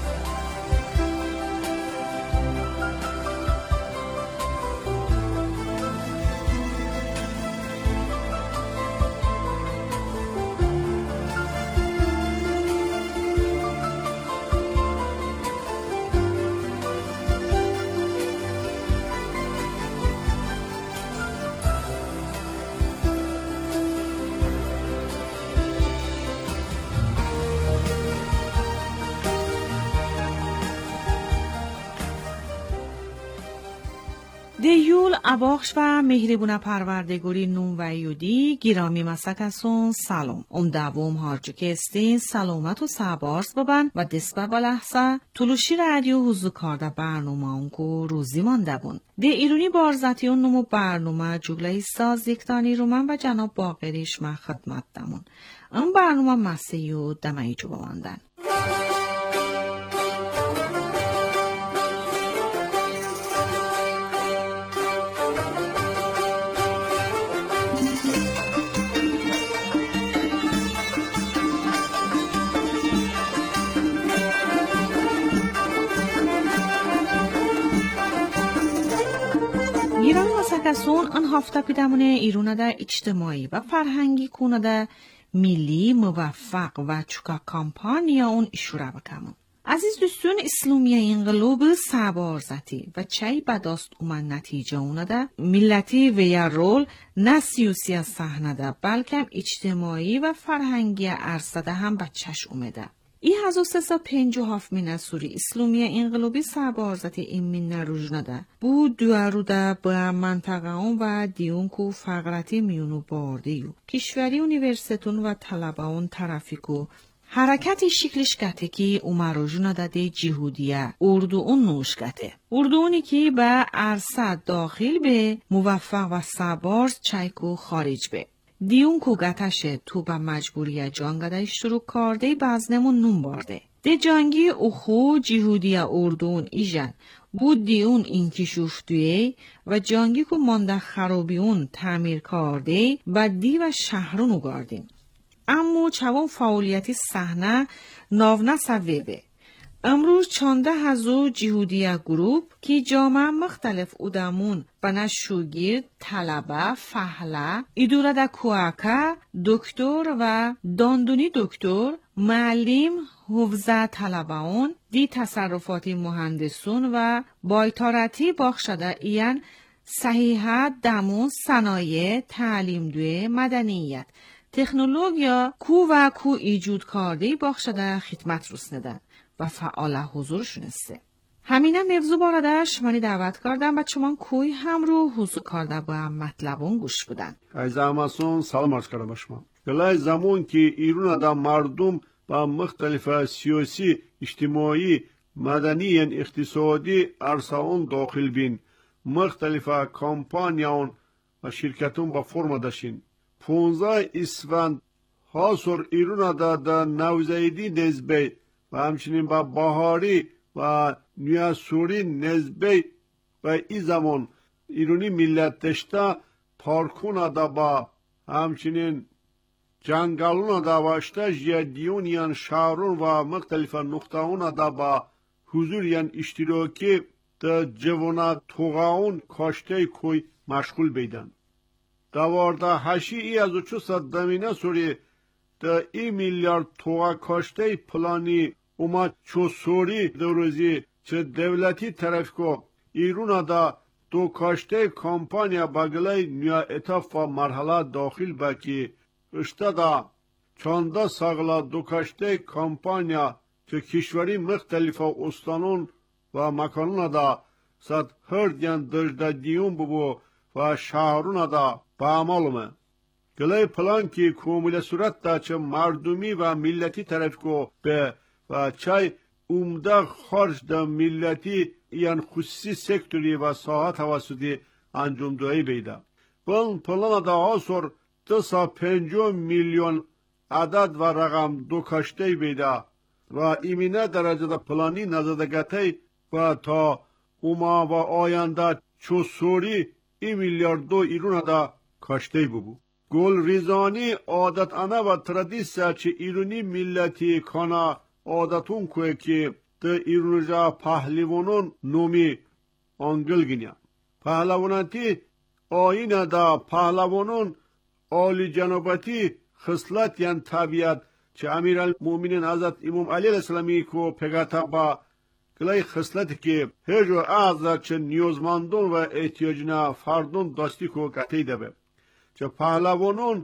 دیول اباخش و مهربون پروردگاری نون و یودی گیرامی مسکسون سلام. دوم هارچو که استین سلامت و سابارس ببن و دسبه بلحظه طلوشی رادیو حضور کرده برنامه اونکو روزی مانده بون. ده ایرونی بارزتیون نمو برنامه جگله ساز یکتانی رومن و جناب باقریش ما خدمت دمون. اون برنامه مسیو دمایی جو بماندن. ایران مسکسون ان هفته پیدمونه ایرونه ده اجتماعی و فرهنگی کنه ده ملی موفق و چوکا کامپانیا اون اشوره بکمون. عزیز دوستون اسلامی انقلاب سابارزتی و چای بداست اومن نتیجه اونه ده ملتی و یا رول نه سیاسی صحنه ده بلکه اجتماعی و فرهنگی عرصه ده هم بچش اومده. ای 1357 سوری اسلامی انقلابی سابارزتی ایمین نروژنه ده بود دوارو ده با منطقه اون و دیون کو فقرتی میونو باردیو کشوری اونیورسیتون و طلبه اون ترافیکو حرکتی شکلش گته که اومروژنه ده ده جهودیه اردو اون نوش گته اردو اونی که به عرصه داخل به موفق و سابارز چایکو خارج به دیون کو گتشه تو با مجبوری جانگده شروع کرده بزنمون نون بارده. ده جانگی اخو جهودی اردون ایجن بود دیون اینکی شوفتویه و جانگی کو مانده خرابیون تعمیر کرده و دی و شهرون اگاردین. اما چوان فعالیتی صحنه ناونه سویبه. امروز 14,000 جهودی گروپ که جامعه مختلف ادامون بنا شوگیر، طلبه، فهله، ایدوره دا کوآکا، دکتر و داندونی دکتر، معلم، حفظه طلبهون، دی تصرفاتی مهندسون و بایتارتی باخشده این صحیحت دمون صنایع، تعلیم دوی، مدنیت، تکنولوژیا کو ایجود کرده باخشده خدمت رسنده. و فعال حضور شنسته. همینه موضوع باردش منی دعوت کردم و چمان کوی هم رو حضور کرده با هم مطلبون گوش بودن. ای زماسون سلام عرض کردم شما. گلای زمان که ایران دا مردم با مختلف سیاسی، اجتماعی، مدنی و اقتصادی عرصه‌ون داخل بین مختلف کمپانیان و شرکتون با فرم داشتین. 15 اسفند حاصر ایران دا نوزیدی نزبه و همچنین با بهاری و نیاسوری نزبه و ای زمان ایرانی ملت دشته پارکون دا با همچنین جنگلون دا واشته جدیون شهرون و مختلف نقطهون دا با حضور اشتراکی دا جوانا توغاون کاشته کوی مشغول بیدن. دوارده هشی ای از 400 دمینه سوری دا 1 میلیارد توغا کاشته پلانی اومد چو سوری دوروزی چه دولتی طرف کو ایرون دا دو کاشته کمپانیا بگلی نیا اتاف و مرحله داخل باکی اشته دا چانده ساغلا دو کاشته کمپانیا چه کشوری مختلف استانون و مکانون دا صد هرد دجده دیون ببو و شهرون دا با عمالومه گلی پلان کی کومول صورت دا چه مردمی و ملتی طرف کو به و چای عمده خارج دا ملتی خصوصی سکتوری و ساحه توسطی انجام دهی بیده. پلان دا آسور 250 میلیون عدد و رقم دو کاشته بیده و ایمینه درجه دا پلانی نزدگتی و تا اوما و آینده چو سوری 1 میلیارد دو ایرون دا کاشته ببو. گل ریزانی عادت انا و تردیسه چه ایرونی ملتی کانا عادتون کوه که ده ایرون جا پهلیوانون نومی آنگل گینیا. پهلوانتی آینه دا پهلوانون عالی جنوبتی خصلت یان طبیعت چه امیرالمومنین حضرت امام علی علیه السلامی کو پگاتا با کلای خصلتی که هر از چه نیازمندون و احتیاجنا فردون دستی کو گتی دبه. چه پهلوانون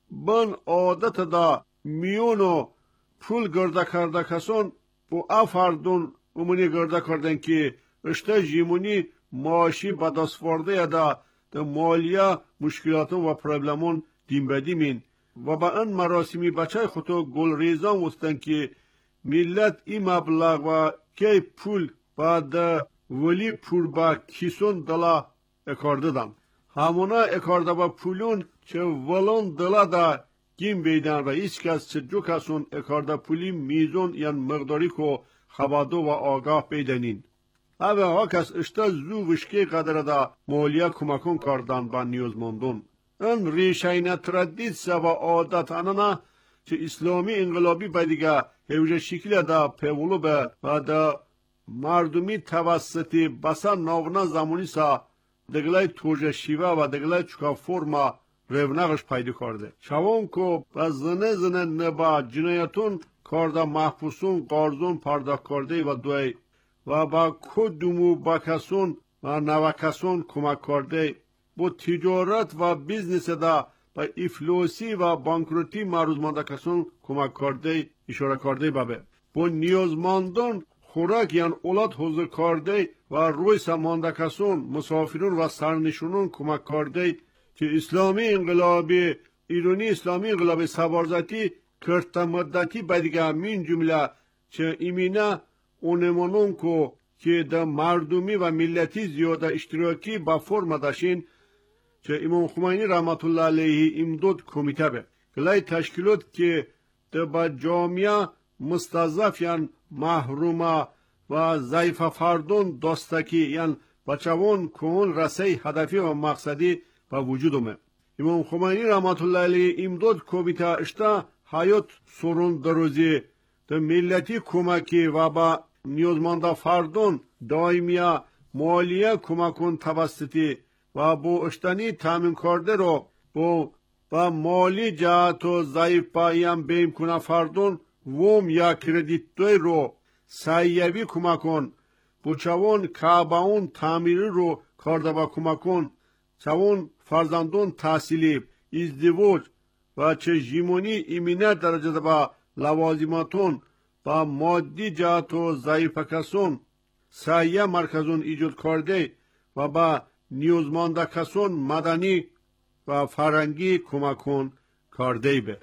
بن عادت دا میونو پول گرده کرده کسان و افردون امونی گرده کردن که اشته جیمونی معاشی بدستورده دا مالیا مشکلاتون و پرابلمون دیم بدیمین و با ان مراسمی بچه خودو گل ریزان وستن که ملت این مبلغ و که پول بعد ولی پول با کیسون دلا اکارده دن همونا اکارده با پولون چه ولون دلا دا گیم بیدن و ایچ کس چه جو کسون اکارده پولی میزون یا مقداری که خبادو و آگاه بیدنین اوه ها کس اشتا زو وشکی قدر دا مالیا کمکون کردن با نیوزمندون ان ریشین تردید سوا عادت انانا چه اسلامی انقلابی بدیگه هیوژه شکل دا پیولو به و دا مردمی توسطی بسا ناونا زمانی سا دگلای توجه شیوه و دگلای چکا فرما رونقش پیدا کرده شوان که با زنه نبا جنایتون کرده محفوظون قارزون پرداخت کرده و دوی و با کدومو با کسون و نوکسون کمک کرده با تجارت و بیزنس دا با افلوسی و بانکروتی معروض مانده کسون کمک کرده اشاره کرده بابه با نیازمندان خوراک یان اولاد حضور کرده و روی سمانده کسون مسافرون و سرنشونون کمک کرده که اسلامی انقلابی ایرانی اسلامی انقلابی سوارزتی کرتا مدتی بدیگه من جمله چه ایمینه اونمانون که در مردمی و ملتی زیاده اشتراکی با فرم داشتین چه امام خمینی رحمت الله علیه امداد کمیته به کلای تشکیلات که در با جامعه مستضعف یعنی محرومه و ضعیف فردون دستکی یعنی بچوان کون رسی هدفی و مقصدی با وجود اومه امام خمینی رحمت الله علیه امداد کمیته اشتا حیات سرون دروزی در ملتی کمکی و با نیازمنده فردون دائمیه مالیه کمکون توسطی و با اشتنی تامین کرده رو با مالی جهت و ضعیف پاییم بیم کنه فردون ووم یا کردیت دوی رو سایوی کمکون با چوان کعباون تعمیری رو کرده با کمکون چوان فرزندون تحصیلی ازدواج و چه جیمونی ایمینه درجه با لوازماتون با مادی جهت و ضعیف کسون سایه مرکزون ایجاد کرده و با نیازمنده کسون مدنی و فرنگی کمکون کرده به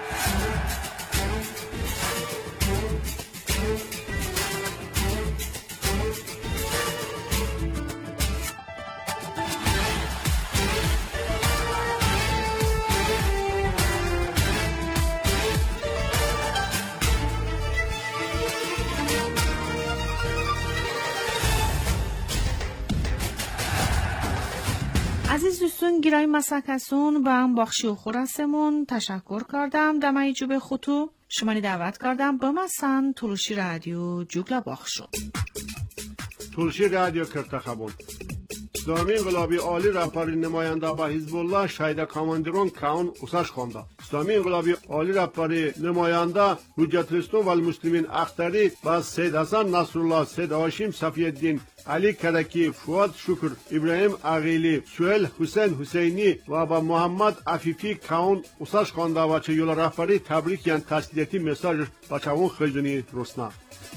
عزیز دوستان گیرای مسکسون و هم باخشی و خورسمون تشکر کردم دمایی جو به خطو شمانی دعوت کردم بمسن تلوشی رادیو جوگلا باخشو تلوشی رادیو کرتخبون اسلامی انقلابی عالی رهبری نماینده با حزب الله شهید کاماندرون کاون اوساش خونده اسلامی انقلابی عالی رهبری نماینده حجت الاسلام و المسلمین اختری با سید حسن نصرالله سید هاشم صفی الدین علی کرکی فؤاد شکر ابراهیم عقیلی سهیل حسین حسینی و با محمد عفیفی کاون اوساش خونده و چه یول رهبری تبریک یان تسلیتی مساج با چاون خیزونی رسنا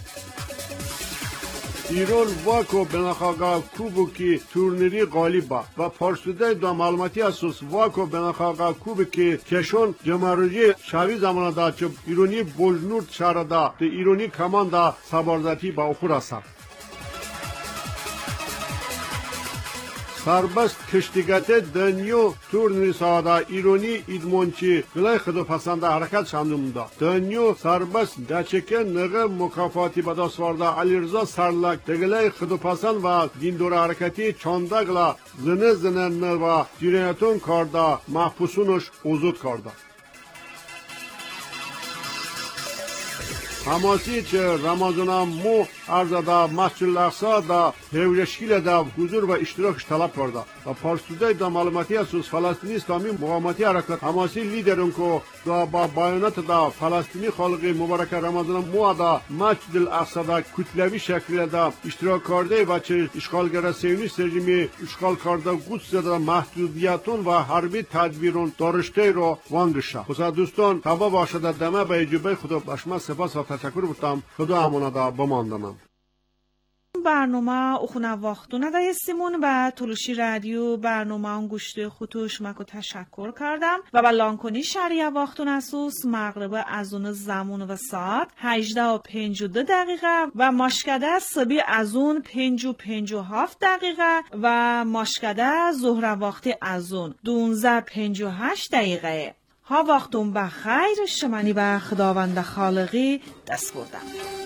ایران واکو بناخاگا کوبوکی تورنیری غالیبا و پارسوده دو معلوماتی اساس واکو بناخاگا کوبوکی کشون جمهوری شاوی زمان دا چه ایرانی بوجنورد شهر دا ایرانی کماندا سبارزتی با اخور است سربست کشتیگت دنیو تورنی سادا ایرانی ایدمونچی گلای خدو پسنده حرکت شامنموندا دنیو سربست دچکه نغه مکافاتی بداسواردا علیرضا سرلک دگلای خدو پسند و دیندور حرکتی چاندگلا زنه نوا جریانتون کاردا محبوسونش اوزود کاردا حماسی چه رمضان مو ارزادا مسجد الاقصا دا هیولشکیل دا حضور و اشتراکش طلب کرده و پارسوده دا معلوماتی اساس فلسطینی اسلامی مقاومتی حرکت حماسی لیدرون که دا با بیانات دا فلسطینی خالق مبارک رمضان مو دا مسجد الاقصا دا کتلوی شکل دا اشتراک کرده و چه اشغالگر سیونیست رژیمی اشغال کرده قدس دا محدودیتون و حربی تدبیرون دارشته رو وانگشه خدا دوستان تبا باشد دمه به اجابه خدا بشما سپاس و تشکر بودم خدا امانه دا بماندنم برنامه اخونا وقتونه دایستیمون و تلوشی رادیو برنامه انگشت خطوش مکو تشکر کردم و با لانکنی شریعه وقتون اسوس مغرب از اون زمان و ساعت 18:52 و ماشکده صبی از اون 5:57 دقیقه و ماشکده ظهر وقتی از اون 12:58 دقیقه ها وقتون بخیر شمنی به خداوند خالقی دست بردم